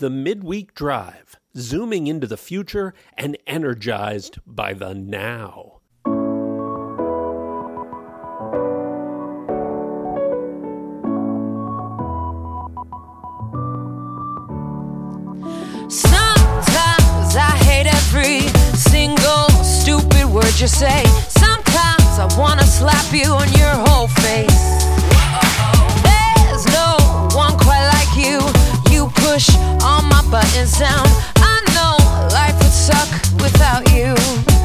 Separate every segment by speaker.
Speaker 1: the Midweek Drive, zooming into the future and energized by the now.
Speaker 2: Sometimes I hate every single stupid word you say. Sometimes I wanna slap you on your whole face. There's no one quite like you. You push all my buttons down. I know life would suck without you.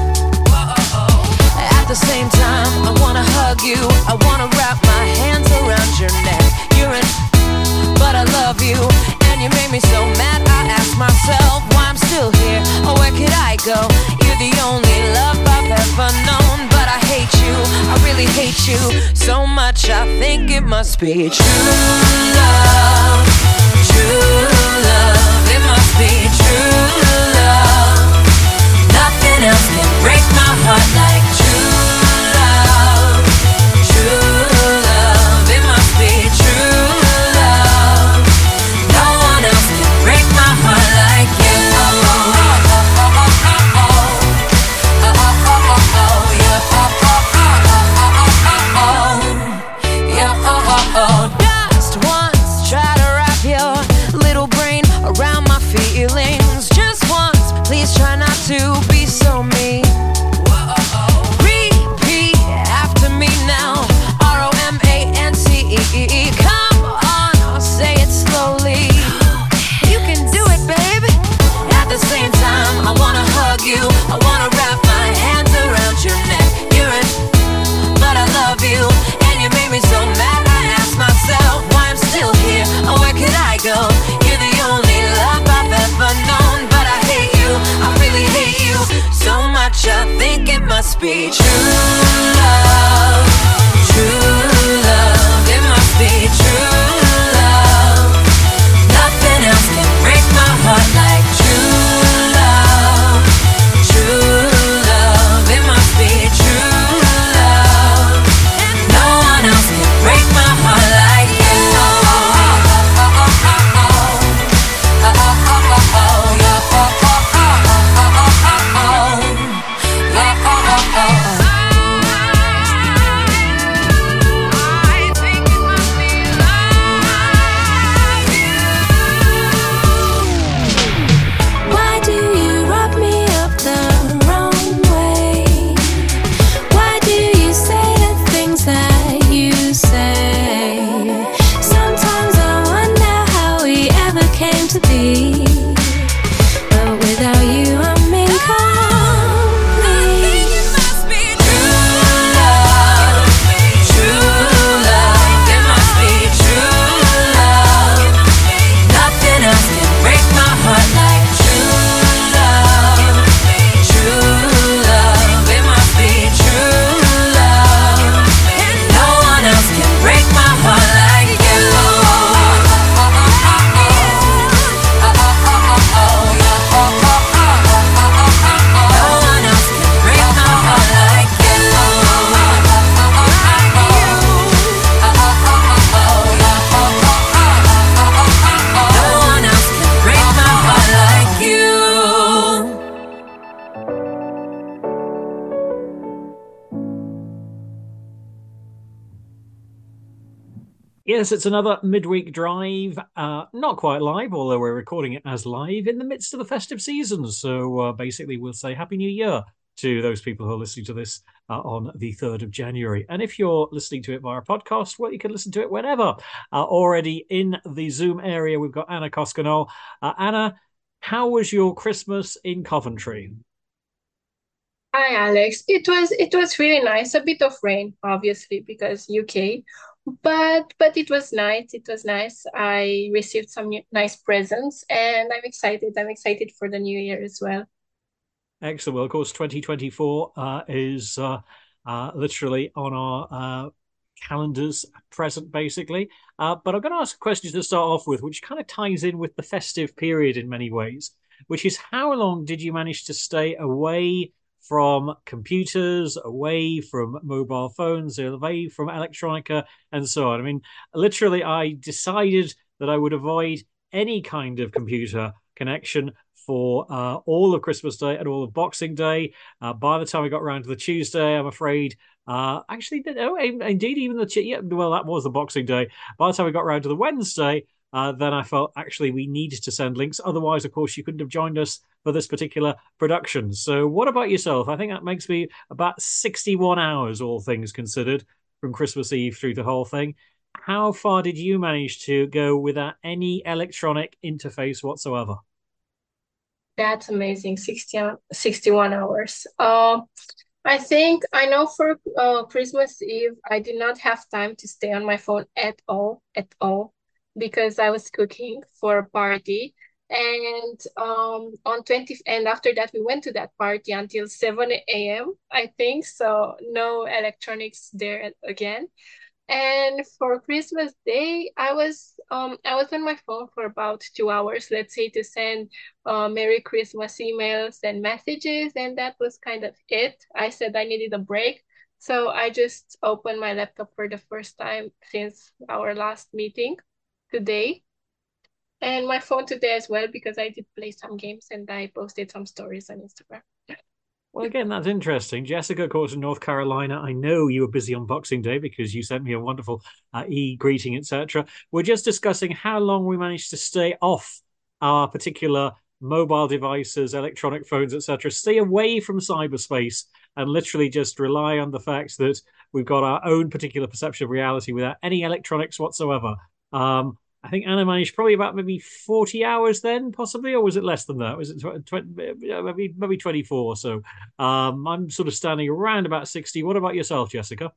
Speaker 2: At the same time, I wanna hug you. I wanna wrap my hands around your neck. You're in, but I love you. And you made me so mad, I ask myself why I'm still here. Or where could I go? You're the only love I've ever known. But I hate you, I really hate you so much, I think it must be true love. True love, it must be true love. Nothing else can break my heart like true love. True love, it must be true love. No one else can break my heart like you. Just once, try to wrap your little brain around my feelings. Just once, please try not to be so mean. Repeat after me now. ROMANCE. Come on, say it slowly. You can do it, baby. At the same time, I wanna hug you. I wanna wrap my hands around your neck. You're in, but I love you. And you made me so mad, I ask myself why I'm still here. Or where could I go? You're the only love I've ever known. But I hate you, I really hate you so much, I think it must be true love. True love, it must be true love. Nothing else can break my heart like true love. True love, it must be true love. And no one else can break my heart like you. I think it must be like you. Why do you rub me up the wrong way? Why do you say the things that you say? Sometimes I wonder how we ever came to be. But without you, I'm incomplete. It must be true love. True love. It must be true love. Nothing else can break my heart like true love. True love. It must be true love. And no one else can break my heart like you.
Speaker 3: Yes, it's another midweek drive, not quite live, although we're recording it as live in the midst of the festive season. So basically, we'll say Happy New Year to those people who are listening to this on the 3rd of January. And if you're listening to it via podcast, well, you can listen to it whenever. Already in the Zoom area, we've got Anna Koskanol. Anna, how was your Christmas in Coventry?
Speaker 4: Hi, Alex. It was really nice. A bit of rain, obviously, because UK, but it was nice. It was nice. I received some nice presents, and I'm excited. I'm excited for the new year as well.
Speaker 3: Excellent. Well, of course, 2024 is literally on our calendars at present, basically. But I'm going to ask a question to start off with, which kind of ties in with the festive period in many ways, which is how long did you manage to stay away from computers, away from mobile phones, away from electronica, and so on? I mean, literally, I decided that I would avoid any kind of computer connection for all of Christmas Day and all of Boxing Day. By the time we got around to the Tuesday, I'm afraid. Actually, no, indeed, even well, that was the Boxing Day. By the time we got around to the Wednesday, then I felt actually we needed to send links. Otherwise, of course, you couldn't have joined us for this particular production. So, what about yourself? I think that makes me about 61 hours, all things considered, from Christmas Eve through the whole thing. How far did you manage to go without any electronic interface whatsoever?
Speaker 4: That's amazing. 61 hours. I think I know for Christmas Eve, I did not have time to stay on my phone at all, because I was cooking for a party. And on 20, and after that, we went to that party until 7 a.m., I think. So no electronics there again. And for Christmas Day, I was on my phone for about 2 hours, let's say, to send Merry Christmas emails and messages, and that was kind of it. I said I needed a break, so I just opened my laptop for the first time since our last meeting today, and my phone today as well, because I did play some games and I posted some stories on Instagram.
Speaker 3: Well, again, that's interesting. Jessica, of course, in North Carolina. I know you were busy on Boxing Day because you sent me a wonderful e-greeting, etc. We're just discussing how long we managed to stay off our particular mobile devices, electronic phones, etc. Stay away from cyberspace and literally just rely on the fact that we've got our own particular perception of reality without any electronics whatsoever. I think Anna managed probably about maybe 40 hours then, possibly, or was it less than that? Was it maybe 24? So I'm sort of standing around about 60. What about yourself, Jessica?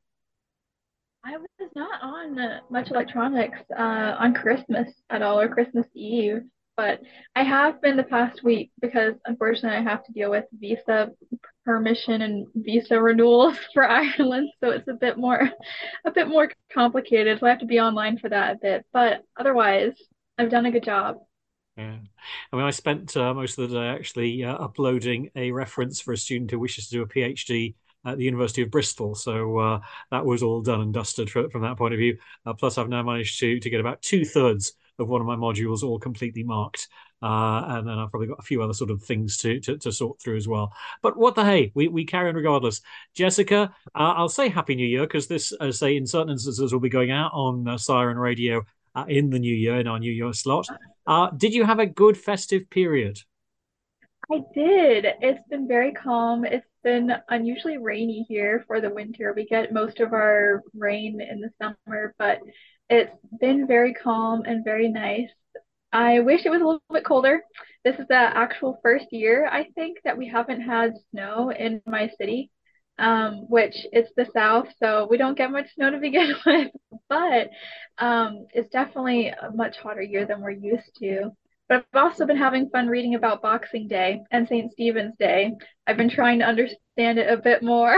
Speaker 5: I was not on much electronics on Christmas at all or Christmas Eve, but I have been the past week because unfortunately I have to deal with visa permission and visa renewals for Ireland, so it's a bit more complicated. So I have to be online for that a bit, but otherwise I've done a good job.
Speaker 3: Yeah. I mean, I spent most of the day actually uploading a reference for a student who wishes to do a PhD at the University of Bristol. So that was all done and dusted from that point of view. Plus, I've now managed to get about two-thirds of one of my modules all completely marked. And then I've probably got a few other sort of things to sort through as well. But what the hey, we carry on regardless. Jessica, I'll say Happy New Year because this, say, in certain instances, will be going out on Siren Radio in the new year, in our New Year slot. Did you have a good festive period?
Speaker 5: I did. It's been very calm. It's been unusually rainy here for the winter. We get most of our rain in the summer, but it's been very calm and very nice. I wish it was a little bit colder. This is the actual first year, I think, that we haven't had snow in my city, which it's the South, so we don't get much snow to begin with. But it's definitely a much hotter year than we're used to. But I've also been having fun reading about Boxing Day and St. Stephen's Day. I've been trying to understand it a bit more.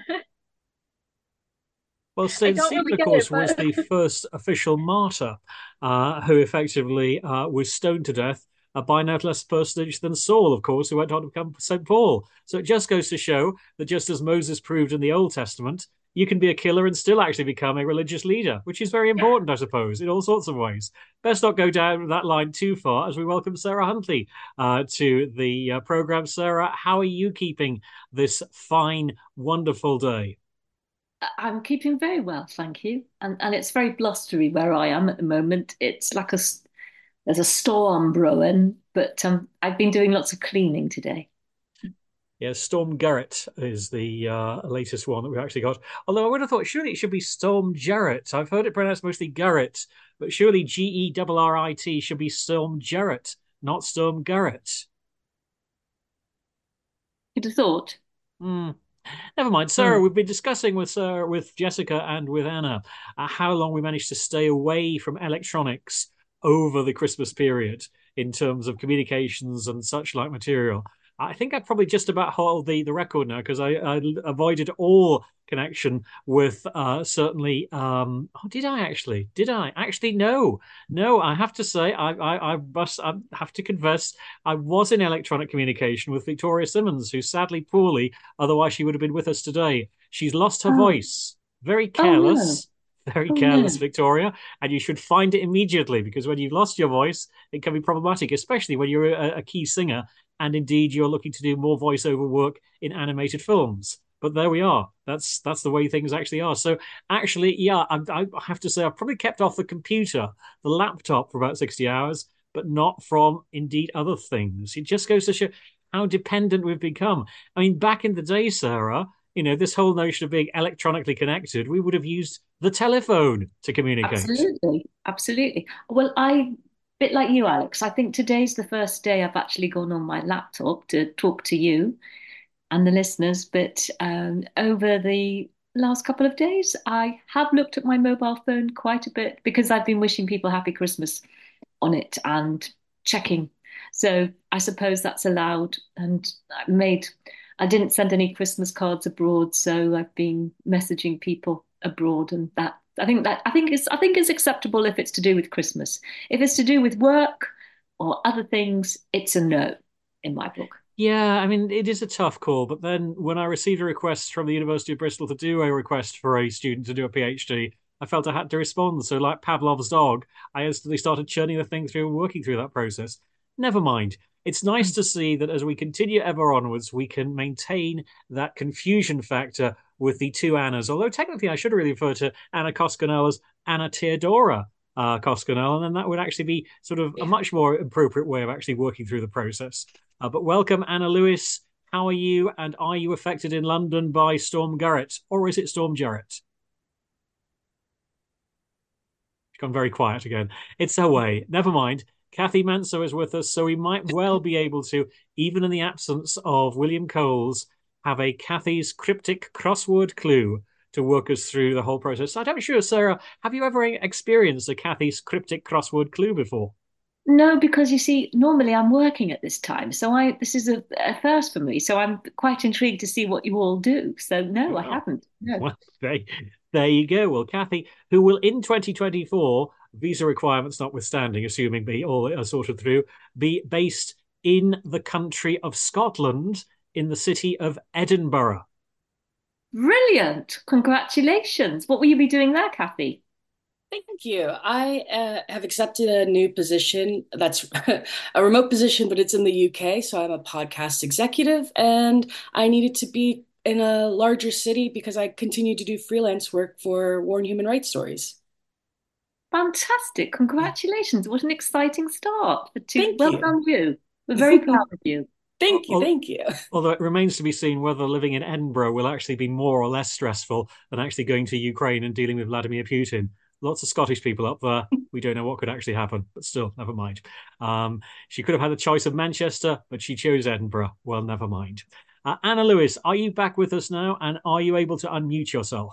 Speaker 3: Well,
Speaker 5: I
Speaker 3: St.
Speaker 5: don't
Speaker 3: Stephen,
Speaker 5: really
Speaker 3: of
Speaker 5: get
Speaker 3: course,
Speaker 5: it,
Speaker 3: was
Speaker 5: but
Speaker 3: the first official martyr who effectively was stoned to death by no less personage than Saul, of course, who went on to become St. Paul. So it just goes to show that just as Moses proved in the Old Testament, you can be a killer and still actually become a religious leader, which is very important, I suppose, in all sorts of ways. Best not go down that line too far as we welcome Sarah Huntley to the program. Sarah, how are you keeping this fine, wonderful day?
Speaker 6: I'm keeping very well, thank you. And it's very blustery where I am at the moment. It's like there's a storm brewing, but I've been doing lots of cleaning today.
Speaker 3: Yeah, Storm Garrett is the latest one that we've actually got. Although I would have thought surely it should be Storm Jarrett. I've heard it pronounced mostly Garrett, but surely Gerrit should be Storm Jarrett, not Storm Garrett.
Speaker 6: You'd have thought.
Speaker 3: Hmm. Never mind, Sarah. We've been discussing with Jessica and with Anna how long we managed to stay away from electronics over the Christmas period in terms of communications and such like material. I think I probably just about hold the record now because I avoided all connection with certainly. Oh, did I actually? Did I actually? No, no. I have to say, I have to confess, I was in electronic communication with Victoria Simmons, who's sadly poorly. Otherwise, she would have been with us today. She's lost her voice. Very
Speaker 6: Oh no.
Speaker 3: careless. Very
Speaker 6: Oh
Speaker 3: careless,
Speaker 6: no.
Speaker 3: Victoria, and you should find it immediately because when you've lost your voice, it can be problematic, especially when you're a key singer and indeed you're looking to do more voiceover work in animated films. But there we are. That's the way things actually are. So actually, yeah, I have to say I've probably kept off the computer, the laptop for about 60 hours, but not from indeed other things. It just goes to show how dependent we've become. I mean, back in the day, Sarah, this whole notion of being electronically connected, we would have used the telephone to communicate.
Speaker 6: Absolutely, absolutely. Well, bit like you, Alex, I think today's the first day I've actually gone on my laptop to talk to you and the listeners. But over the last couple of days, I have looked at my mobile phone quite a bit because I've been wishing people happy Christmas on it and checking. So I suppose that's allowed. And I didn't send any Christmas cards abroad, so I've been messaging people abroad, and I think it's acceptable if it's to do with Christmas. If it's to do with work or other things, it's a no in my book.
Speaker 3: Yeah, I mean, it is a tough call. But then when I received a request from the University of Bristol to do a request for a student to do a PhD, I felt I had to respond. So, like Pavlov's dog, I instantly started churning the thing through and working through that process. Never mind. It's nice to see that as we continue ever onwards, we can maintain that confusion factor with the two Annas. Although technically, I should really refer to Anna Koskonella's as Anna Theodora Koskonel, and then that would actually be sort of a much more appropriate way of actually working through the process. But welcome, Anna Lewis. How are you? And are you affected in London by Storm Garrett, or is it Storm Jarrett? She's gone very quiet again. It's her way. Never mind. Kathy Manso is with us, so we might well be able to, even in the absence of William Coles, have a Kathy's cryptic crossword clue to work us through the whole process. I'm sure, Sarah, have you ever experienced a Kathy's cryptic crossword clue before?
Speaker 6: No, because you see, normally I'm working at this time, so this is a first for me. So I'm quite intrigued to see what you all do. So no, I
Speaker 3: Well,
Speaker 6: haven't. No.
Speaker 3: well, there you go. Well, Kathy, who will in 2024, visa requirements notwithstanding, assuming be all are sorted through, be based in the country of Scotland, in the city of Edinburgh.
Speaker 6: Brilliant! Congratulations. What will you be doing there, Kathy?
Speaker 7: Thank you. I have accepted a new position that's a remote position, but it's in the UK. So I'm a podcast executive, and I needed to be in a larger city because I continue to do freelance work for Warren Human Rights Stories.
Speaker 6: Fantastic. Congratulations. What an exciting start.
Speaker 7: Thank
Speaker 6: Well
Speaker 7: you.
Speaker 6: done, you. We're very proud of you.
Speaker 7: Thank you. Thank you.
Speaker 3: Although it remains to be seen whether living in Edinburgh will actually be more or less stressful than actually going to Ukraine and dealing with Vladimir Putin. Lots of Scottish people up there. We don't know what could actually happen, but still, never mind. She could have had the choice of Manchester, but she chose Edinburgh. Well, never mind. Anna Lewis, are you back with us now? And are you able to unmute yourself?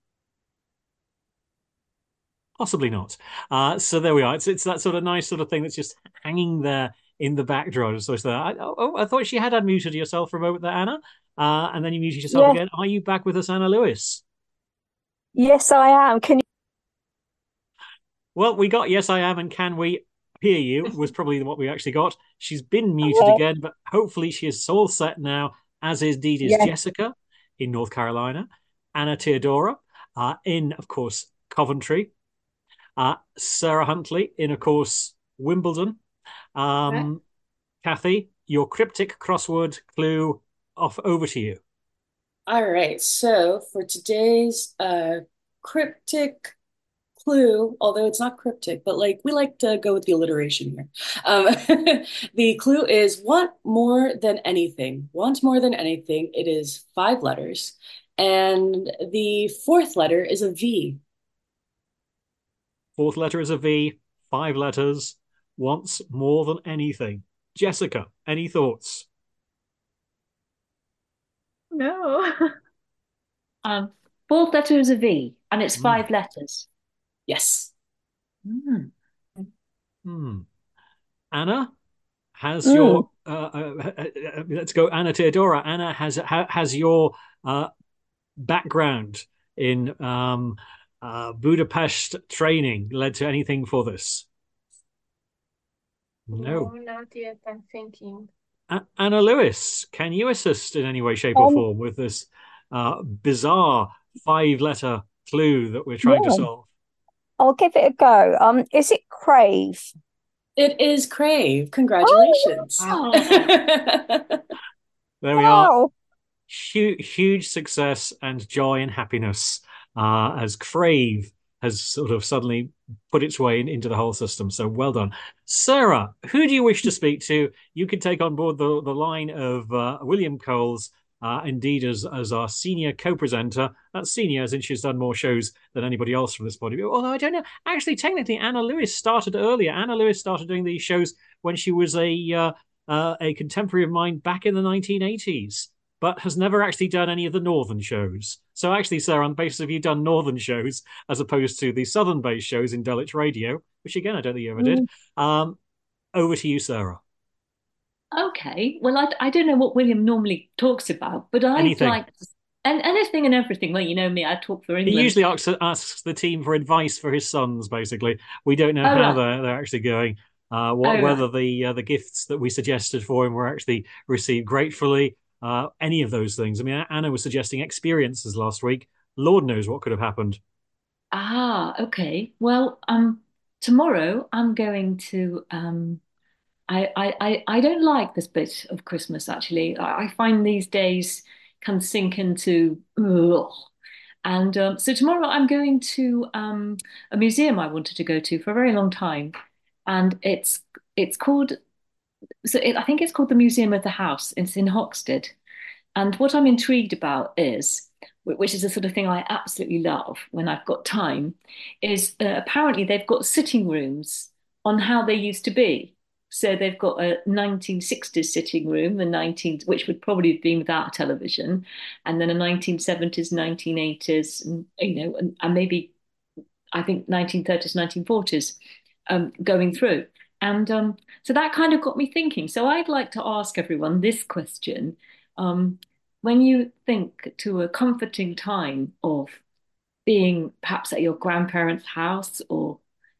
Speaker 3: Possibly not. So there we are. It's that sort of nice sort of thing that's just hanging there in the background. So I thought she had unmuted yourself for a moment there, Anna. And then you muted yourself again. Are you back with us, Anna Lewis?
Speaker 8: Yes, I am. Can you?
Speaker 3: Well, we got yes, I am, and can we hear you was probably what we actually got. She's been muted again, but hopefully she is all set now, as indeed is Jessica in North Carolina, Anna Theodora in, of course, Coventry, Sarah Huntley in, of course, Wimbledon. Kathy, your cryptic crossword clue over to you.
Speaker 7: All right. So for today's cryptic clue, although it's not cryptic, but we like to go with the alliteration here. The clue is want more than anything. Want more than anything. It is 5 letters. And the 4th letter is a V.
Speaker 3: 4th letter is a V, 5 letters, wants more than anything. Jessica, any thoughts?
Speaker 5: No.
Speaker 6: 4th letter is a V, and it's 5 letters.
Speaker 7: Yes.
Speaker 3: Anna, has your let's go, Anna Theodora. Anna, has your background in Budapest training led to anything for this?
Speaker 4: No, not yet. I'm thinking.
Speaker 3: Anna Lewis, can you assist in any way, shape, or form with this bizarre 5-letter clue that we're trying to
Speaker 8: Yeah,
Speaker 3: solve?
Speaker 8: I'll give it a go. Is it Crave?
Speaker 7: It is Crave.
Speaker 8: Oh,
Speaker 7: Congratulations.
Speaker 6: Oh,
Speaker 3: There we are.
Speaker 8: wow.
Speaker 3: Huge success and joy and happiness as Crave has sort of suddenly put its way into the whole system. So well done. Sarah, who do you wish to speak to? You can take on board the line of William Coles, indeed, as our senior co-presenter. That's senior, as in she's done more shows than anybody else from this point of view. Although I don't know. Actually, technically, Anna Lewis started earlier. Anna Lewis started doing these shows when she was a contemporary of mine back in the 1980s, but has never actually done any of the northern shows. So actually, Sarah, on the basis of you done northern shows as opposed to the southern-based shows in Dulwich Radio, which again I don't think you ever did. Over to you, Sarah.
Speaker 6: okay. Well, I don't know what William normally talks about, but I'd
Speaker 3: Anything.
Speaker 6: like and anything and everything. Well, you know me, I talk for
Speaker 3: He
Speaker 6: England.
Speaker 3: usually asks the team for advice for his sons. Basically, we don't know
Speaker 6: Oh,
Speaker 3: how
Speaker 6: right.
Speaker 3: they're actually going.
Speaker 6: Oh,
Speaker 3: Whether
Speaker 6: right.
Speaker 3: the gifts that we suggested for him were actually received gratefully. Any of those things. I mean, Anna was suggesting experiences last week. Lord knows what could have happened.
Speaker 6: Ah, okay. Well, tomorrow I'm going to I don't like this bit of Christmas actually. I find these days can sink into ugh. And so tomorrow I'm going to a museum I wanted to go to for a very long time, and it's called I think it's called the Museum of the House. It's in Hoxted, and what I'm intrigued about is, which is the sort of thing I absolutely love when I've got time, is apparently they've got sitting rooms on how they used to be. So they've got a 1960s sitting room, the 19th, which would probably have been without television, and then a 1970s, 1980s, and, and maybe I think 1930s, 1940s going through. And so that kind of got me thinking. So I'd like to ask everyone this question. Um, when you think to a comforting time of being perhaps at your grandparents' house or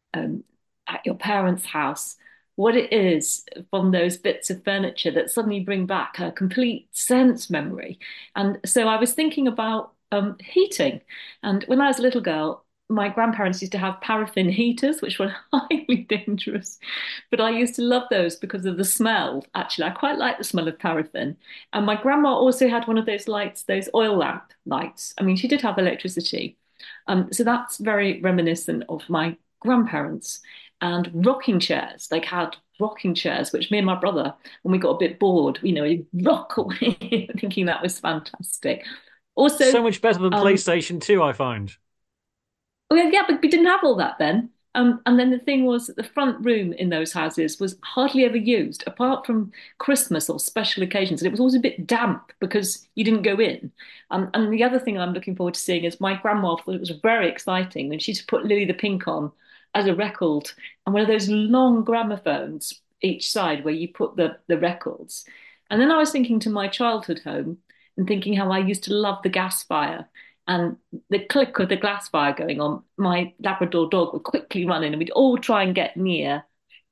Speaker 6: at your parents' house, what it is from those bits of furniture that suddenly bring back a complete sense memory. And so I was thinking about heating. And when I was a little girl, my grandparents used to have paraffin heaters, which were highly dangerous. But I used to love those because of the smell. Actually, I quite like the smell of paraffin. And my grandma also had one of those lights, those oil lamp lights. I mean, she did have electricity. So that's very reminiscent of my grandparents and rocking chairs. They had rocking chairs, which me and my brother, when we got a bit bored, we'd rock away, thinking that was fantastic.
Speaker 3: So
Speaker 6: Also,
Speaker 3: much better than
Speaker 6: um,
Speaker 3: PlayStation 2, I find.
Speaker 6: well, yeah, but we didn't have all that then. And then the thing was that the front room in those houses was hardly ever used, apart from Christmas or special occasions. And it was always a bit damp because you didn't go in. And the other thing I'm looking forward to seeing is my grandma thought it was very exciting when she used to put Louis the Pink on as a record and one of those long gramophones each side where you put the records. And then I was thinking to my childhood home and thinking how I used to love the gas fire and the click of the glass fire going on, my Labrador dog would quickly run in and we'd all try and get near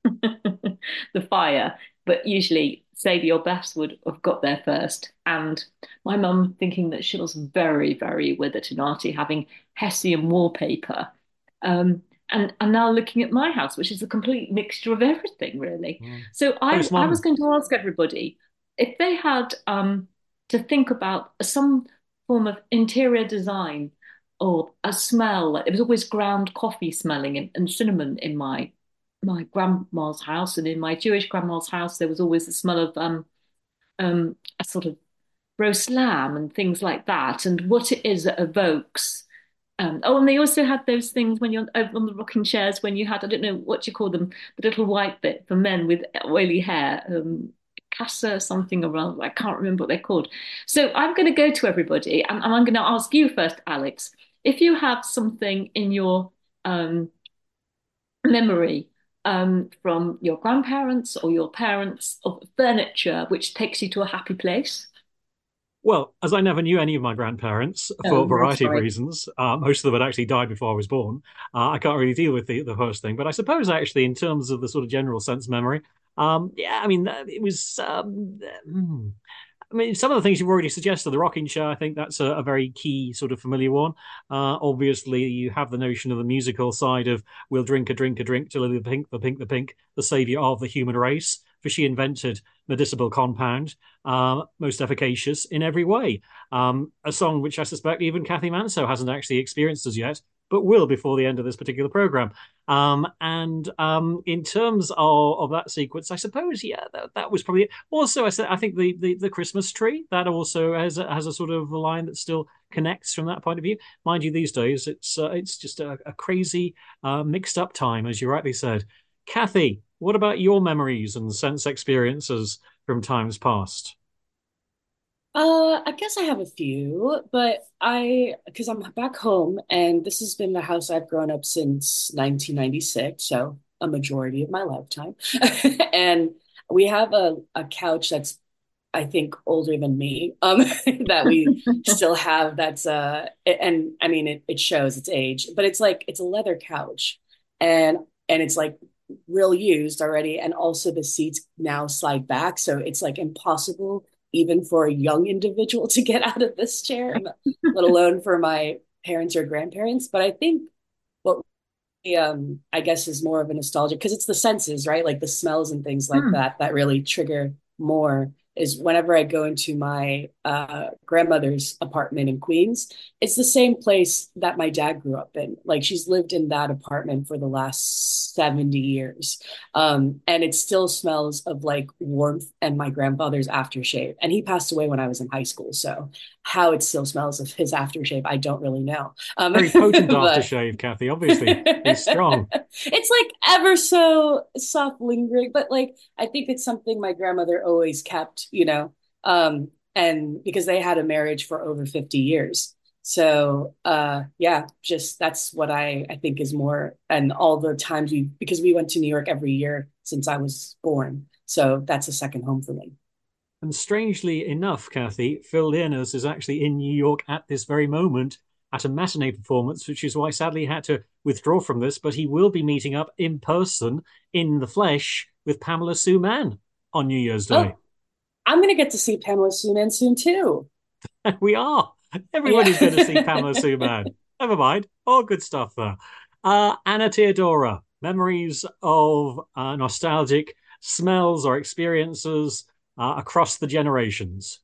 Speaker 6: the fire. But usually Sadie or Bess would have got there first. And my mum thinking that she was very, very Withertonati, having Hessian wallpaper. And now looking at my house, which is a complete mixture of everything, really. So I was
Speaker 3: Postmodern.
Speaker 6: going to ask everybody if they had to think about some form of interior design or a smell. It was always ground coffee smelling and cinnamon in my grandma's house, and in my Jewish grandma's house there was always the smell of a sort of roast lamb and things like that, and what it is that evokes. Oh, and they also had those things when you're over on the rocking chairs when you had, I don't know what you call them, the little white bit for men with oily hair, casa something around, I can't remember what they're called. So I'm going to go to everybody and I'm going to ask you first, Alex, if you have something in your um, memory from your grandparents or your parents of furniture which takes you to a happy place.
Speaker 3: Well, as I never knew any of my grandparents for
Speaker 6: Oh,
Speaker 3: a
Speaker 6: that's
Speaker 3: variety of
Speaker 6: right.
Speaker 3: reasons, most of them had actually died before I was born. I can't really deal with the first thing, but I suppose actually, in terms of the sort of general sense memory, yeah, I mean, it was. I mean, some of the things you've already suggested, the rocking chair, I think that's a very key sort of familiar one. Obviously, you have the notion of the musical side of we'll drink a drink till the pink, the pink, the pink, the savior of the human race, for she invented medicinal compound, most efficacious in every way. A song which I suspect even Kathy Manso hasn't actually experienced as yet, but will before the end of this particular program. And in terms of that sequence, I suppose, yeah, that was probably it. Also, I think the Christmas tree, that also has a sort of line that still connects from that point of view. Mind you, these days it's just a crazy mixed up time, as you rightly said. Kathy, what about your memories and sense experiences from times past?
Speaker 7: I guess I have a few, but because I'm back home and this has been the house I've grown up since 1996, so a majority of my lifetime. And we have a couch that's, I think, older than me, that we still have and I mean, it shows its age, but it's a leather couch and it's like real used already. And also the seats now slide back. So it's like impossible even for a young individual to get out of this chair, let alone for my parents or grandparents. But I think what I guess is more of a nostalgia because it's the senses, right? Like the smells and things like that really trigger more is whenever I go into my grandmother's apartment in Queens, it's the same place that my dad grew up in. Like she's lived in that apartment for the last 70 years. And it still smells of like warmth and my grandfather's aftershave. And he passed away when I was in high school. So how it still smells of his aftershave, I don't really know.
Speaker 3: Very potent aftershave, Kathy, obviously. It's strong.
Speaker 7: It's like ever so soft lingering, but like I think it's something my grandmother always kept, and because they had a marriage for over 50 years. So yeah, just that's what I think is more, and all the times because we went to New York every year since I was born. So that's a second home for me.
Speaker 3: And strangely enough, Kathy, Phil Leonard is actually in New York at this very moment at a matinee performance, which is why sadly he had to withdraw from this, but he will be meeting up in person, in the flesh, with Pamela Sue Mann on New Year's Day.
Speaker 7: Oh, I'm going to get to see Pamela Sue Mann soon too.
Speaker 3: We are. Everybody's going to see Pamela Sue Mann. Never mind. All good stuff there. Anna Theodora, memories of nostalgic smells or experiences across the generations.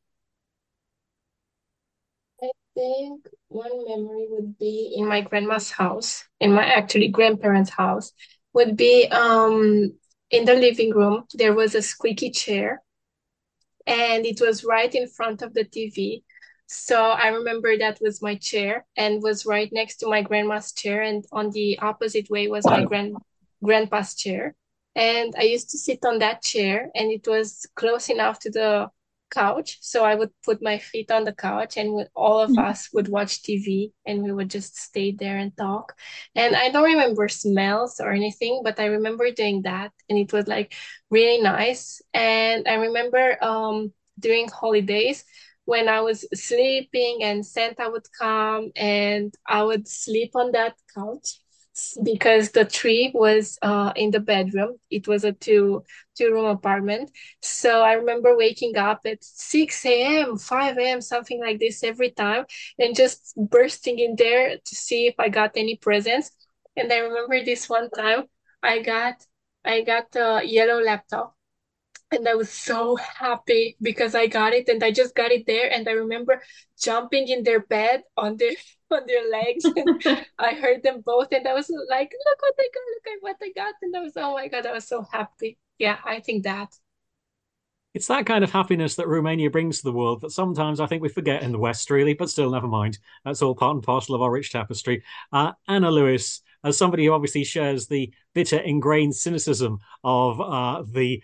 Speaker 4: I think one memory would be in my grandma's house, in my actually grandparents' house, would be in the living room. There was a squeaky chair, and it was right in front of the TV. So I remember that was my chair and was right next to my grandma's chair, and on the opposite way was my grandpa's chair. And I used to sit on that chair, and it was close enough to the couch, so I would put my feet on the couch, and all of us would watch TV, and we would just stay there and talk. And I don't remember smells or anything, but I remember doing that, and it was like really nice. And I remember during holidays when I was sleeping and Santa would come, and I would sleep on that couch because the tree was in the bedroom. It was a two-room apartment. So I remember waking up at 6 a.m., 5 a.m., something like this every time, and just bursting in there to see if I got any presents. And I remember this one time I got a yellow laptop, and I was so happy because I got it, and I just got it there. And I remember jumping in their bed on their legs. And I heard them both, and I was like, "Look what I got! Look at what I got!" And I was, oh my God, I was so happy. Yeah, I think that.
Speaker 3: It's that kind of happiness that Romania brings to the world that sometimes I think we forget in the West, really, but still, never mind. That's all part and parcel of our rich tapestry. Anna Lewis, as somebody who obviously shares the bitter, ingrained cynicism of the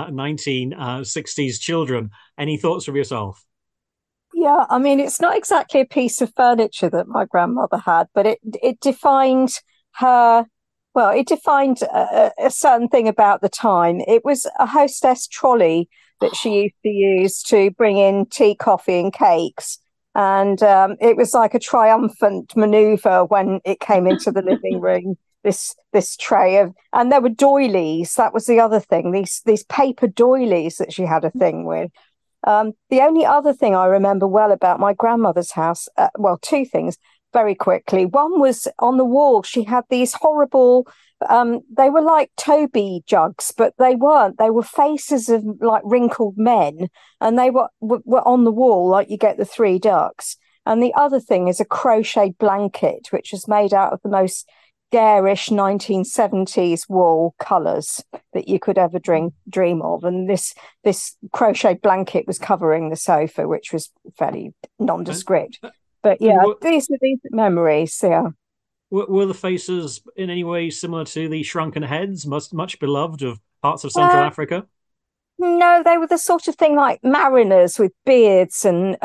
Speaker 3: 1960s children, any thoughts from yourself?
Speaker 8: Yeah, I mean, it's not exactly a piece of furniture that my grandmother had, but it defined her. Well, it defined a certain thing about the time. It was a hostess trolley that she used to use to bring in tea, coffee, and cakes. And it was like a triumphant maneuver when it came into the living room. This tray of, and there were doilies. That was the other thing. These paper doilies that she had a thing with. The only other thing I remember well about my grandmother's house, well, two things very quickly. One was on the wall, she had these horrible, they were like Toby jugs, but they weren't. They were faces of like wrinkled men, and they were on the wall like you get the three ducks. And the other thing is a crocheted blanket, which is made out of the most garish 1970s wool colours that you could ever dream of. And this crochet blanket was covering the sofa, which was fairly nondescript. But yeah, these are memories. Yeah.
Speaker 3: Were the faces in any way similar to the shrunken heads, much beloved of parts of Central Africa?
Speaker 8: No, they were the sort of thing like mariners with beards and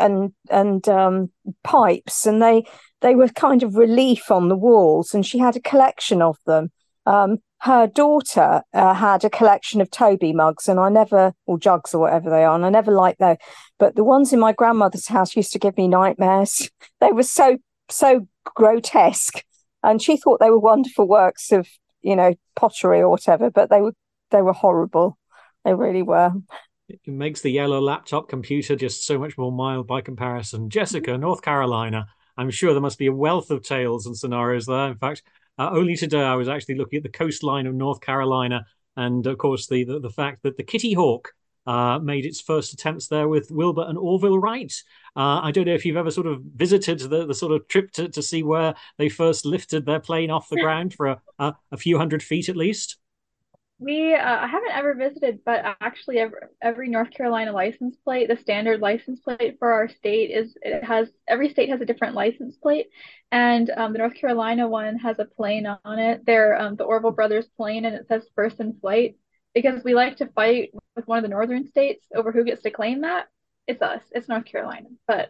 Speaker 8: pipes, and they were kind of relief on the walls, and she had a collection of them. Her daughter had a collection of Toby mugs, and or jugs or whatever they are, and I never liked those. But the ones in my grandmother's house used to give me nightmares. They were so grotesque, and she thought they were wonderful works of, pottery or whatever, but they were horrible. They really were.
Speaker 3: It makes the yellow laptop computer just so much more mild by comparison. Jessica, North Carolina. I'm sure there must be a wealth of tales and scenarios there. In fact, only today I was actually looking at the coastline of North Carolina, and of course the fact that the Kitty Hawk made its first attempts there with Wilbur and Orville Wright. I don't know if you've ever sort of visited the sort of trip to see where they first lifted their plane off the ground for a few hundred feet at least.
Speaker 5: I haven't ever visited, but actually every North Carolina license plate, the standard license plate for our state every state has a different license plate, and the North Carolina one has a plane on it. They're the Orville Brothers plane, and it says first in flight, because we like to fight with one of the northern states over who gets to claim that. It's us. It's North Carolina. But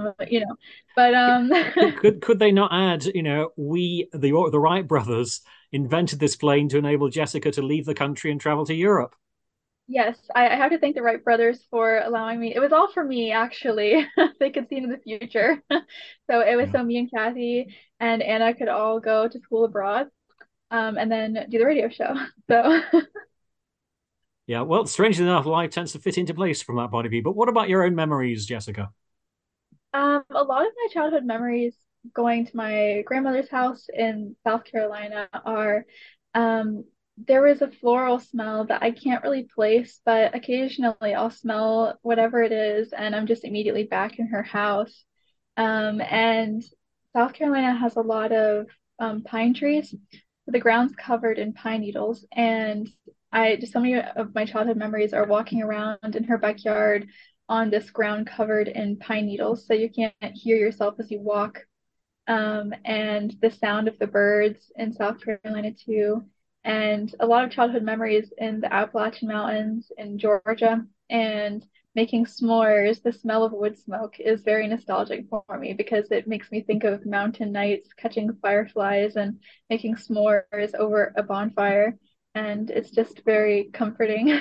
Speaker 3: could they not add, the Wright brothers invented this plane to enable Jessica to leave the country and travel to Europe?
Speaker 5: Yes, I have to thank the Wright brothers for allowing me. It was all for me, actually. They could see into the future. So it was so me and Kathy and Anna could all go to school abroad, and then do the radio show. So
Speaker 3: yeah, well, strangely enough, life tends to fit into place from that point of view. But what about your own memories, Jessica?
Speaker 5: A lot of my childhood memories going to my grandmother's house in South Carolina are there was a floral smell that I can't really place, but occasionally I'll smell whatever it is, and I'm just immediately back in her house. And South Carolina has a lot of pine trees. The ground's covered in pine needles, and so many of my childhood memories are walking around in her backyard on this ground covered in pine needles, so you can't hear yourself as you walk. And the sound of the birds in South Carolina too, and a lot of childhood memories in the Appalachian Mountains in Georgia, and making s'mores. The smell of wood smoke is very nostalgic for me because it makes me think of mountain nights, catching fireflies and making s'mores over a bonfire, and it's just very comforting.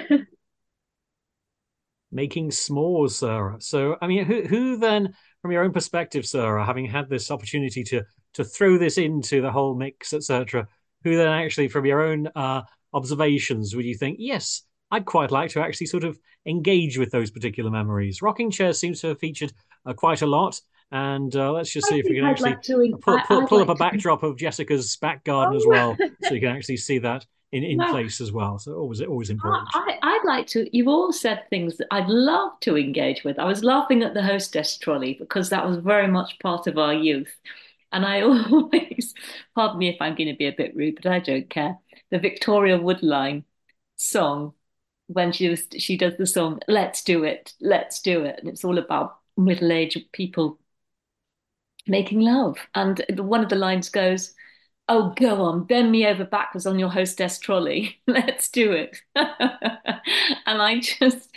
Speaker 3: Making s'mores, Sarah. So, I mean, who then, from your own perspective, Sarah, having had this opportunity to throw this into the whole mix, etc., who then actually, from your own observations, would you think, yes, I'd quite like to actually sort of engage with those particular memories? Rocking chair seems to have featured quite a lot. And let's just see if we can actually pull up a backdrop of Jessica's back garden as well, so you can actually see that in place as well. So always important.
Speaker 6: I'd like to. You've all said things that I'd love to engage with. I was laughing at the hostess trolley because that was very much part of our youth. And I always, pardon me if I'm going to be a bit rude, but I don't care. The Victoria Woodline song, when she does the song, Let's Do It, Let's Do It. And it's all about middle-aged people making love. And one of the lines goes, oh, go on, bend me over backwards on your hostess trolley. Let's do it. And I just,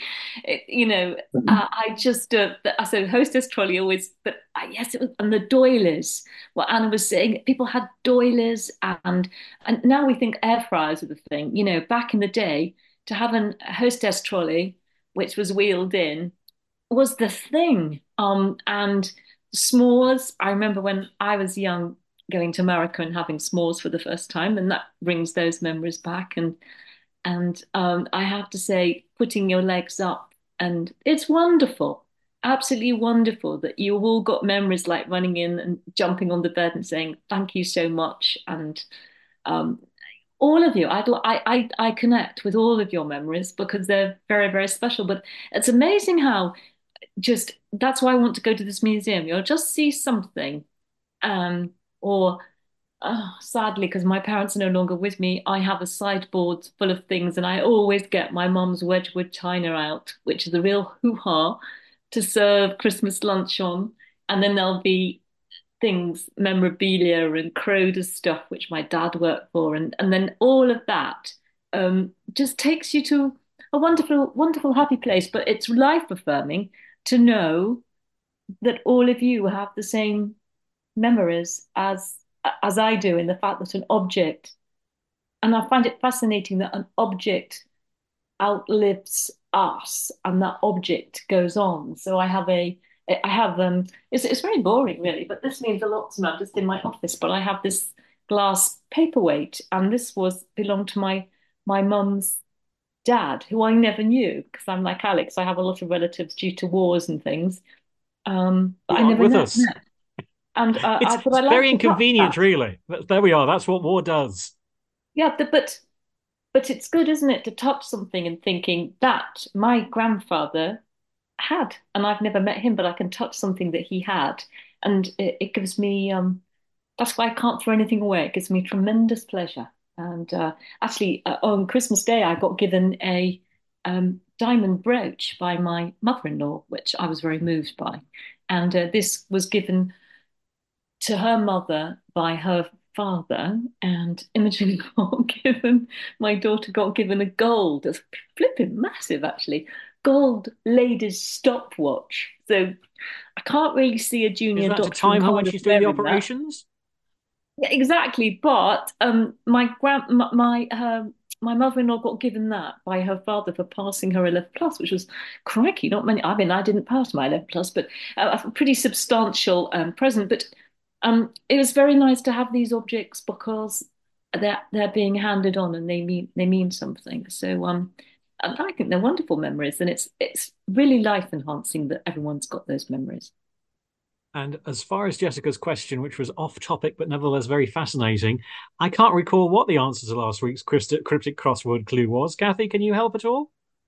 Speaker 6: so hostess trolley always, but yes, it was, and the doilies, what Anna was saying, people had doilies, and now we think air fryers are the thing. Back in the day, to have a hostess trolley, which was wheeled in, was the thing. And s'mores, I remember when I was young, going to America and having s'mores for the first time, and that brings those memories back. And I have to say, putting your legs up And it's wonderful, absolutely wonderful that you all got memories like running in and jumping on the bed and saying, thank you so much. And um, all of you, I connect with all of your memories because they're very, very special. But it's amazing how just that's why I want to go to this museum. You'll just see something, or sadly, because my parents are no longer with me, I have a sideboard full of things, and I always get my mum's Wedgwood china out, which is a real hoo-ha to serve Christmas lunch on. And then there'll be things, memorabilia and Croda stuff, which my dad worked for, and then all of that just takes you to a wonderful, wonderful, happy place. But it's life affirming to know that all of you have the same memories as I do in the fact that an object, and I find it fascinating that an object outlives us and that object goes on. So I have it's very boring really, but this means a lot to me. I'm just in my office, but I have this glass paperweight, and this was belonged to my mum's dad, who I never knew because I'm like Alex, I have a lot of relatives due to wars and things. But
Speaker 3: Who
Speaker 6: I
Speaker 3: aren't
Speaker 6: never
Speaker 3: with
Speaker 6: met.
Speaker 3: us.
Speaker 6: And
Speaker 3: It's
Speaker 6: I like
Speaker 3: very
Speaker 6: to touch
Speaker 3: inconvenient,
Speaker 6: that.
Speaker 3: really. But there we are. That's what war does.
Speaker 6: Yeah, but it's good, isn't it, to touch something and thinking that my grandfather had, and I've never met him, but I can touch something that he had, and it gives me that's why I can't throw anything away. It gives me tremendous pleasure. And actually, on Christmas Day, I got given a diamond brooch by my mother-in-law, which I was very moved by. And this was given to her mother by her father, and Imogen got given, my daughter got given a gold, it's flipping massive actually, gold lady's stopwatch. So I can't really see a
Speaker 3: Is
Speaker 6: junior
Speaker 3: that to
Speaker 6: doctor in
Speaker 3: time her when
Speaker 6: Cardiff
Speaker 3: she's doing the
Speaker 6: wearing that.
Speaker 3: operations?
Speaker 6: Yeah, exactly. But my mother-in-law got given that by her father for passing her 11 plus, which was crikey, not many. I mean, I didn't pass my 11 plus, but a pretty substantial present. But it was very nice to have these objects because they're being handed on and they mean something. So and I think they're wonderful memories, and it's really life enhancing that everyone's got those memories.
Speaker 3: And as far as Jessica's question, which was off topic but nevertheless very fascinating, I can't recall what the answer to last week's cryptic crossword clue was. Kathy, can you help at all?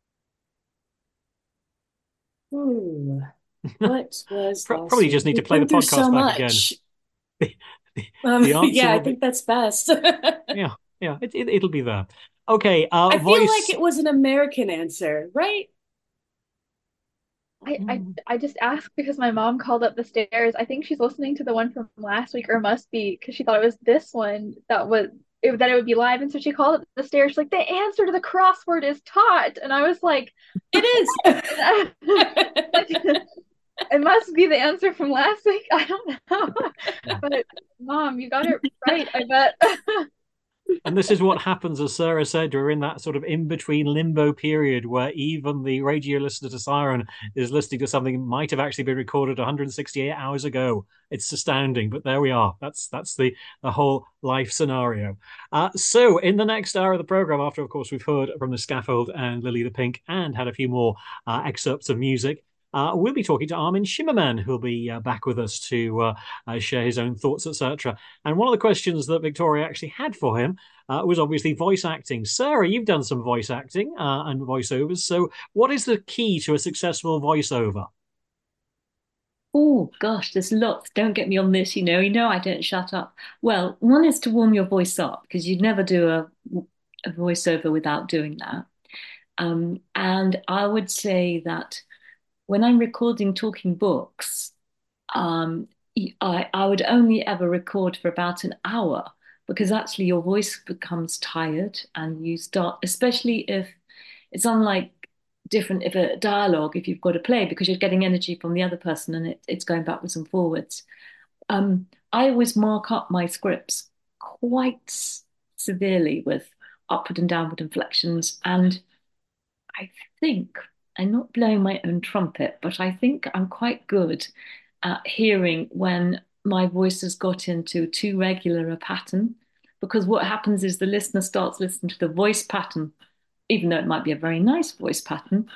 Speaker 7: Ooh, what was last
Speaker 3: Probably just
Speaker 7: week?
Speaker 3: need to
Speaker 7: We've
Speaker 3: play the
Speaker 7: been through
Speaker 3: podcast
Speaker 7: so
Speaker 3: back again.
Speaker 7: much.
Speaker 3: The answer
Speaker 7: Yeah, I
Speaker 3: will be
Speaker 7: think that's best.
Speaker 3: yeah, yeah. It'll be there. Okay.
Speaker 7: I feel like
Speaker 3: Voice.
Speaker 7: it was an American answer, right?
Speaker 5: I just asked because my mom called up the stairs. I think she's listening to the one from last week, or must be, because she thought it was this one that it would be live, and so she called up the stairs. She's like, the answer to the crossword is taught, and I was like,
Speaker 7: It is.
Speaker 5: it must be the answer from last week. I don't know, but mom, you got it right, I bet.
Speaker 3: And this is what happens, as Sarah said, we're in that sort of in-between limbo period where even the radio listener to Siren is listening to something that might have actually been recorded 168 hours ago. It's astounding, but there we are. That's the whole life scenario. So in the next hour of the program, after, of course, we've heard from The Scaffold and Lily the Pink and had a few more excerpts of music, we'll be talking to Armin Shimmerman, who'll be back with us to share his own thoughts, etc. And one of the questions that Victoria actually had for him was obviously voice acting. Sarah, you've done some voice acting and voiceovers. So, what is the key to a successful voiceover?
Speaker 6: Oh gosh, there's lots. Don't get me on this, you know I don't shut up. Well, one is to warm your voice up because you'd never do a voiceover without doing that. And I would say that when I'm recording talking books, um, I would only ever record for about an hour because actually your voice becomes tired and you start, especially if it's unlike different, if a dialogue, if you've got to play because you're getting energy from the other person and it's going backwards and forwards. I always mark up my scripts quite severely with upward and downward inflections. And I think I'm not blowing my own trumpet, but I think I'm quite good at hearing when my voice has got into too regular a pattern. Because what happens is the listener starts listening to the voice pattern, even though it might be a very nice voice pattern,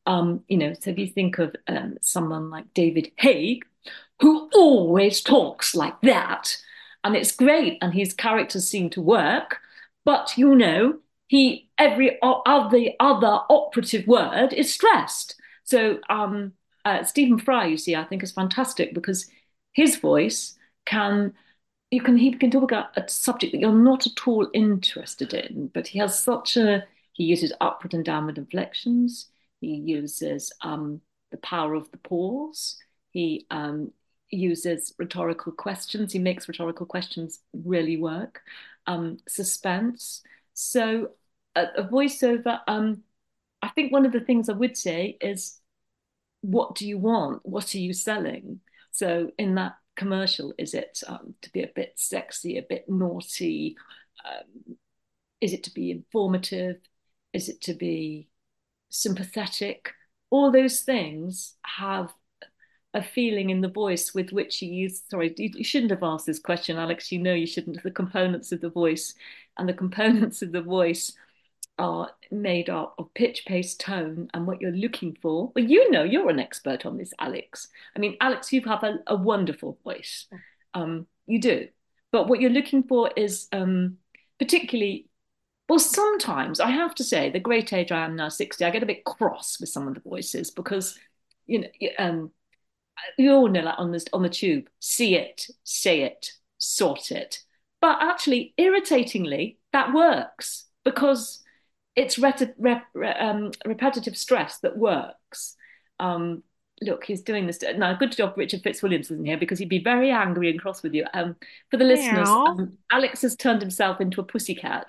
Speaker 6: So if you think of someone like David Haig, who always talks like that, and it's great, and his characters seem to work, but every other operative word is stressed. So Stephen Fry, you see, I think is fantastic because his voice he can talk about a subject that you're not at all interested in, but he uses upward and downward inflections. He uses the power of the pause. He uses rhetorical questions. He makes rhetorical questions really work. Suspense. So a voiceover. I think one of the things I would say is, what do you want? What are you selling? So in that commercial, is it to be a bit sexy, a bit naughty? Is it to be informative? Is it to be sympathetic? All those things have a feeling in the voice with which you use. Sorry, you shouldn't have asked this question, Alex. You shouldn't. The components of the voice, and the components of the voice are made up of pitch, pace, tone, and what you're looking for. Well, you're an expert on this, Alex. I mean, Alex, you have a wonderful voice. You do. But what you're looking for is particularly, well, sometimes I have to say, the great age I am now, 60, I get a bit cross with some of the voices because, you all know, like on the tube, see it, say it, sort it. But actually, irritatingly, that works because it's repetitive stress that works. Look, he's doing this now. Good job Richard Fitzwilliams isn't here because he'd be very angry and cross with you. For the listeners, Alex has turned himself into a pussycat.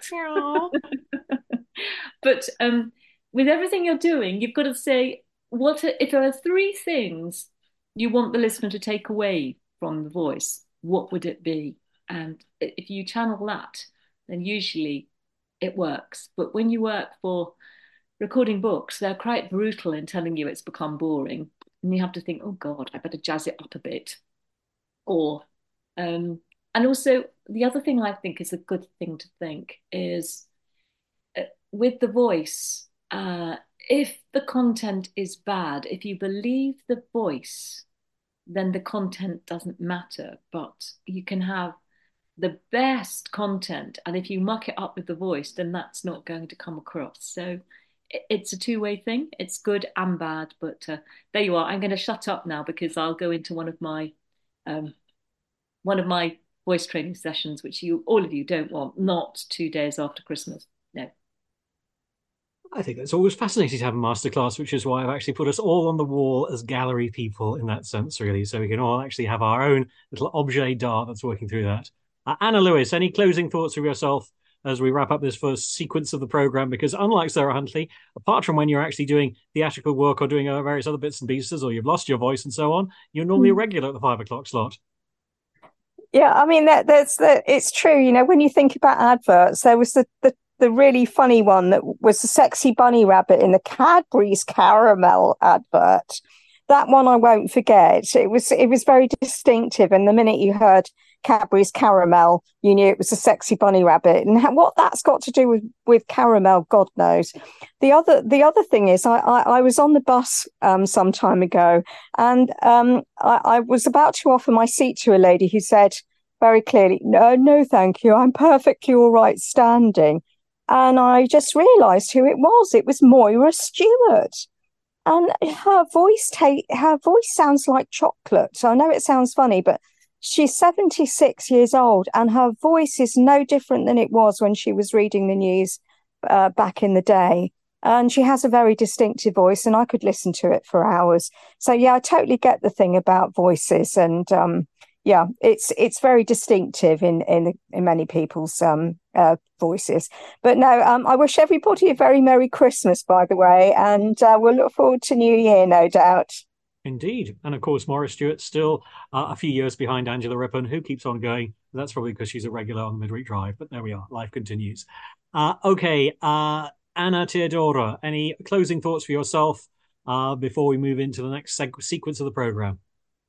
Speaker 6: But with everything you're doing, you've got to say, if there are three things you want the listener to take away from the voice, what would it be? And if you channel that, then usually it works. But when you work for recording books, they're quite brutal in telling you it's become boring. And you have to think, oh God, I better jazz it up a bit. And also the other thing I think is a good thing to think is with the voice, if the content is bad, if you believe the voice, then the content doesn't matter. But you can have the best content, and if you muck it up with the voice, then that's not going to come across. So it's a two-way thing. It's good and bad, but there you are. I'm going to shut up now because I'll go into one of my voice training sessions, which all of you don't want, not 2 days after Christmas. No.
Speaker 3: I think it's always fascinating to have a masterclass, which is why I've actually put us all on the wall as gallery people in that sense, really, so we can all actually have our own little objet d'art that's working through that. Anna Lewis, any closing thoughts for yourself as we wrap up this first sequence of the program? Because unlike Sarah Huntley, apart from when you're actually doing theatrical work or doing various other bits and pieces, or you've lost your voice and so on, you're normally a regular at the 5 o'clock slot.
Speaker 8: Yeah, I mean it's true. When you think about adverts, there was the really funny one that was the sexy bunny rabbit in the Cadbury's caramel advert. That one I won't forget. It was very distinctive, and the minute you heard Cadbury's caramel, you knew it was a sexy bunny rabbit. And what that's got to do with caramel, God knows. The other thing is, I was on the bus some time ago, and I was about to offer my seat to a lady who said very clearly, no, thank you, I'm perfectly all right standing. And I just realised who it was. It was Moira Stewart. And her voice sounds like chocolate. I know it sounds funny, but she's 76 years old, and her voice is no different than it was when she was reading the news back in the day. And she has a very distinctive voice, and I could listen to it for hours. So yeah, I totally get the thing about voices, and yeah, it's very distinctive in many people's voices. But no, I wish everybody a very Merry Christmas, by the way, and we'll look forward to New Year, no doubt.
Speaker 3: Indeed. And of course, Moira Stewart's still a few years behind Angela Rippon, who keeps on going. That's probably because she's a regular on the Midweek Drive, but there we are. Life continues. Okay, Anna Theodora, any closing thoughts for yourself before we move into the next sequence of the program?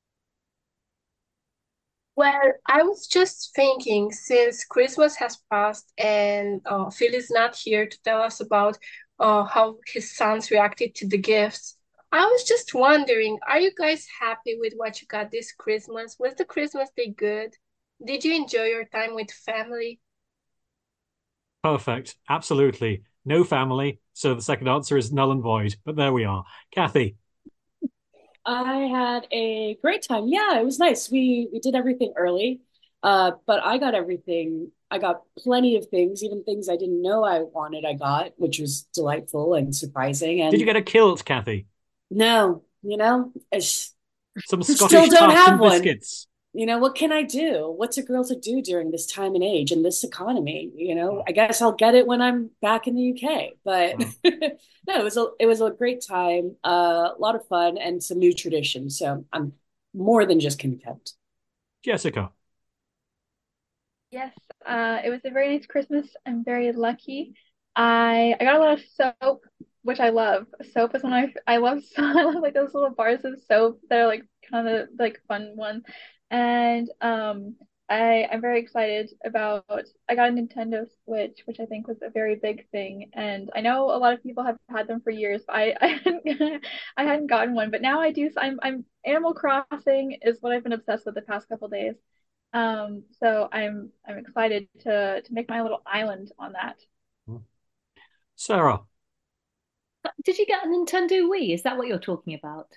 Speaker 4: Well, I was just thinking, since Christmas has passed and Phil is not here to tell us about how his sons reacted to the gifts, I was just wondering, are you guys happy with what you got this Christmas? Was the Christmas day good? Did you enjoy your time with family?
Speaker 3: Perfect. Absolutely. No family. So the second answer is null and void. But there we are. Kathy.
Speaker 7: I had a great time. Yeah, it was nice. We did everything early. But I got everything. I got plenty of things, even things I didn't know I wanted, I got, which was delightful and surprising.
Speaker 3: Did you
Speaker 7: And
Speaker 3: get a kilt, Kathy?
Speaker 7: no,
Speaker 3: Some
Speaker 7: still
Speaker 3: Scottish
Speaker 7: don't
Speaker 3: tarts
Speaker 7: have
Speaker 3: and
Speaker 7: one.
Speaker 3: biscuits.
Speaker 7: What can I do? What's a girl to do during this time and age and this economy? I guess I'll get it when I'm back in the UK. But
Speaker 3: Wow.
Speaker 7: no, it was a great time, a lot of fun and some new traditions. So I'm more than just content.
Speaker 3: Jessica.
Speaker 5: Yes, it was a very nice Christmas. I'm very lucky. I got a lot of soap, which I love. Soap is one of my I love I love like those little bars of soap that are like kind of like fun ones. And I'm very excited about I got a Nintendo Switch, which I think was a very big thing. And I know a lot of people have had them for years, but I hadn't I hadn't gotten one, but now I do. So I'm Animal Crossing is what I've been obsessed with the past couple days. So I'm excited to make my little island on that.
Speaker 3: Sarah.
Speaker 6: Did you get a Nintendo Wii? Is that what you're talking about?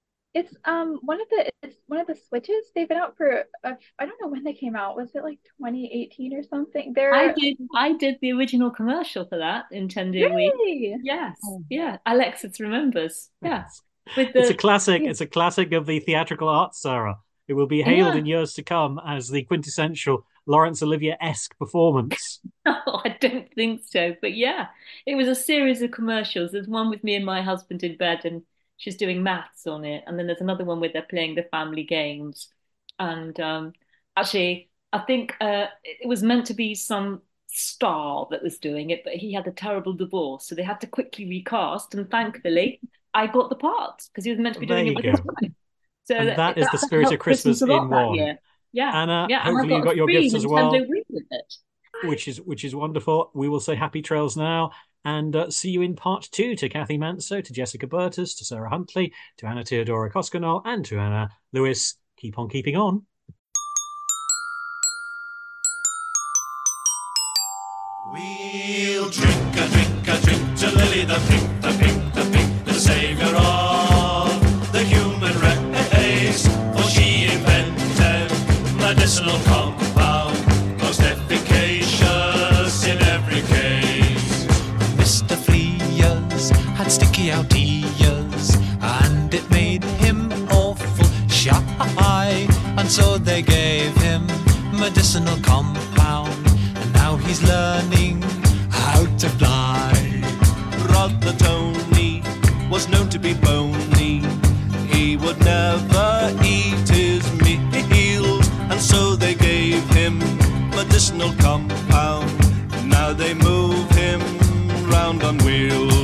Speaker 5: It's one of the Switches. They've been out for I don't know when they came out. Was it like 2018 or something? They're
Speaker 6: I did the original commercial for that Nintendo Wii.
Speaker 5: really
Speaker 6: Yes, yeah. Alexis remembers. Yeah, with
Speaker 3: It's a
Speaker 6: the
Speaker 3: classic.
Speaker 6: yeah,
Speaker 3: It's a classic of the theatrical arts, Sarah. It will be hailed
Speaker 6: yeah.
Speaker 3: in years to come as the quintessential Laurence Olivier-esque performance.
Speaker 6: Oh, I don't think so, but yeah, it was a series of commercials. There's one with me and my husband in bed, and she's doing maths on it, and then there's another one where they're playing the family games. And actually, I think it was meant to be some star that was doing it, but he had a terrible divorce, so they had to quickly recast. And thankfully, I got the part because he was meant to be
Speaker 3: There
Speaker 6: doing it
Speaker 3: you
Speaker 6: with his
Speaker 3: go.
Speaker 6: wife. So
Speaker 3: And that is the
Speaker 6: that
Speaker 3: spirit of
Speaker 6: helped Christmas
Speaker 3: Christmas
Speaker 6: a lot
Speaker 3: in
Speaker 6: that
Speaker 3: one.
Speaker 6: year. Yeah,
Speaker 3: Anna,
Speaker 6: yeah, and I
Speaker 3: hopefully you
Speaker 6: got
Speaker 3: got
Speaker 6: a
Speaker 3: your
Speaker 6: free
Speaker 3: gifts as
Speaker 6: Nintendo
Speaker 3: well,
Speaker 6: Wii with it.
Speaker 3: which is wonderful. We will say happy trails now and see you in part two to Kathy Manso, to Jessica Burtis, to Sarah Huntley, to Anna Theodora Koskino, and to Anna Lewis. Keep on keeping on.
Speaker 9: We'll drink a drink to Lily the pink, the pink, the pink, the savior of the human race. For she invented medicinal compound, most efficacious in every case. Mr. Fleas had sticky out ears, and it made him awful shy. And so they gave him medicinal compound, and now he's learning how to fly. Brother Tony was known to be bony. He would never eat his meals, and so they gave him medicinal compound. Now they move him round on wheels.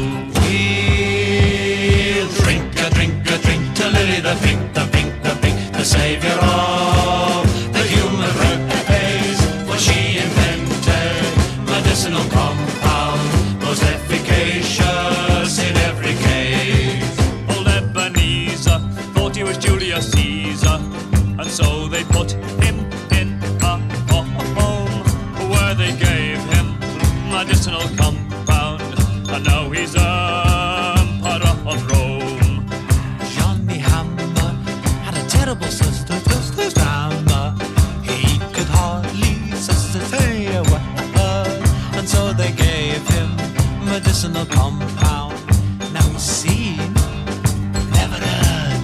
Speaker 9: We'll drink a drink to Lily the pink, the pink, the pink, the savior of the human race. For she invented medicinal compound, most efficacious in every case. Old Ebenezer thought he was Julius Caesar, and so they put him in a home where they gave him medicinal compound, and now he's emperor of Rome. Johnny Hammer had a terrible sister, hammer. He could hardly say a word, and so they gave him medicinal compound. Now he's seen, never heard.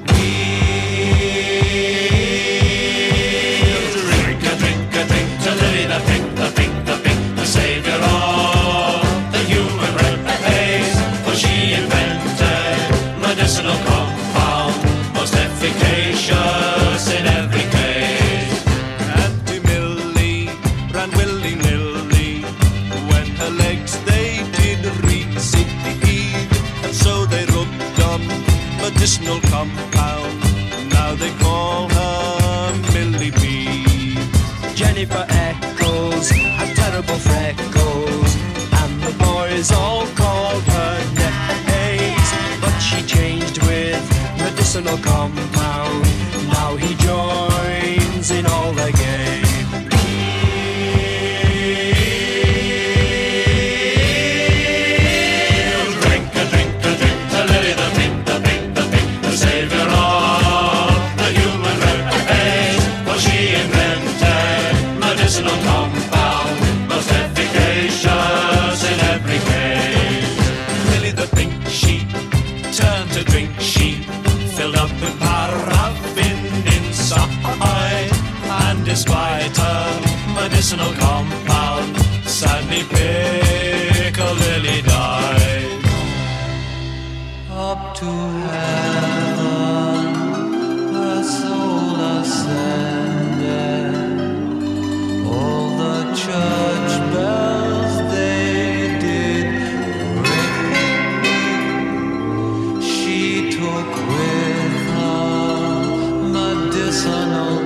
Speaker 9: We'll drink a drink to Lily the pink, the pink, the pink, the savior of the human race. For she invented medicinal compound, most efficacious in every case. Auntie Millie ran willy-nilly when her legs they did recede, and so they rubbed on medicinal compound. Now they call her Millie B. Jennifer Eccles had terrible freckles, and the boys all called her names, but she changed with medicinal compound. Now he joins in all the game. Despite her medicinal compound, sadly Piccalilli died. Up to heaven her soul ascended. All the church bells they did ring. She took with her medicinal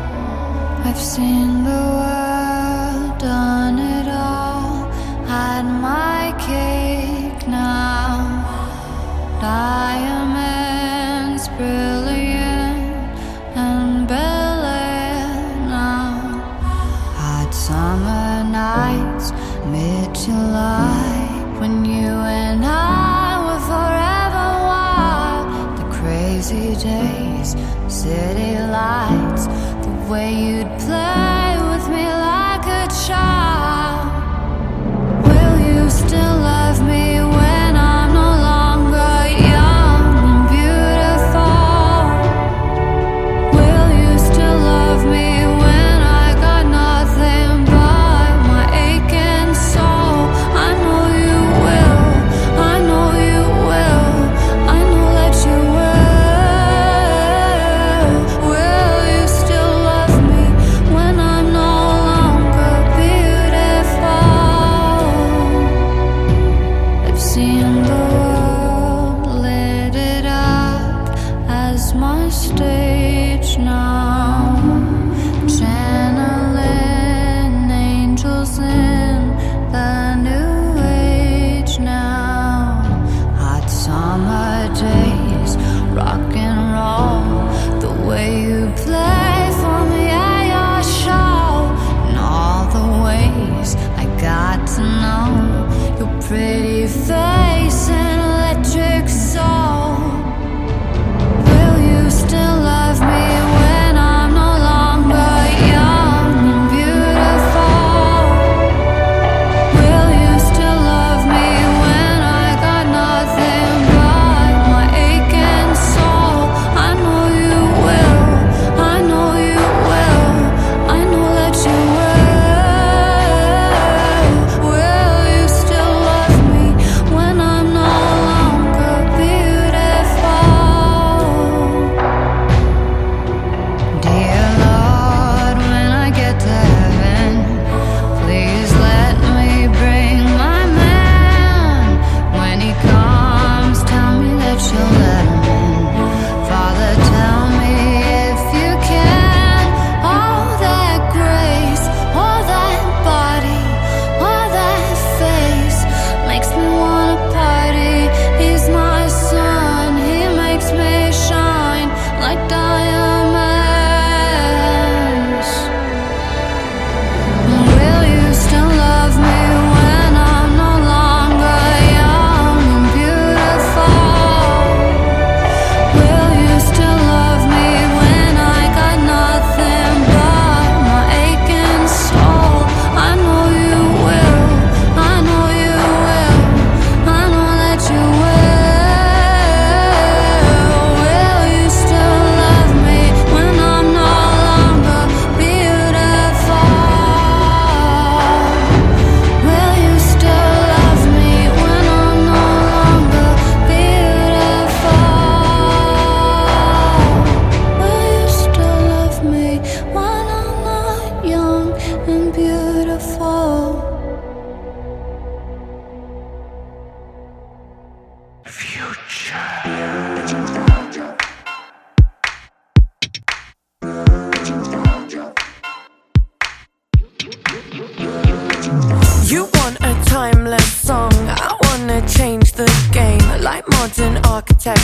Speaker 2: I've seen the world, done it all, had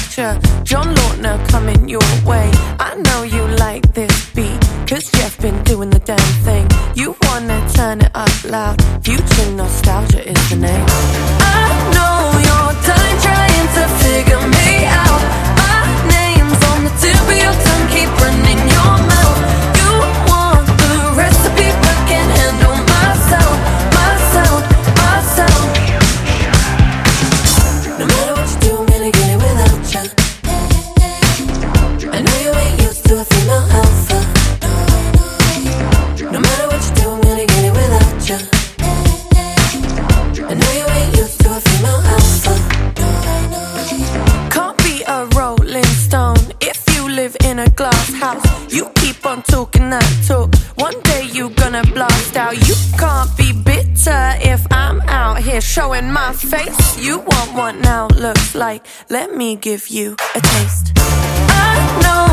Speaker 2: picture John Lautner coming your way. I know you like this beat, cause Jeff been doing the damn thing. You wanna turn it up loud, Future Nostalgia is the name. I know you're done trying to figure me out. My name's on the tip of your tongue, keep running your mouth. You want the recipe but can't handle my sound, my sound, my sound. No matter what you do, I'm gonna get it without you. I know you ain't used to a female alpha. No matter what you do, I'm gonna get it without you. I know you ain't used to a female alpha. Can't be a rolling stone if you live in a glass house. You keep on talking that talk, one day you gonna blast out. You can't be bitter if I'm out here showing my face. You want what now looks like, let me give you a taste. I know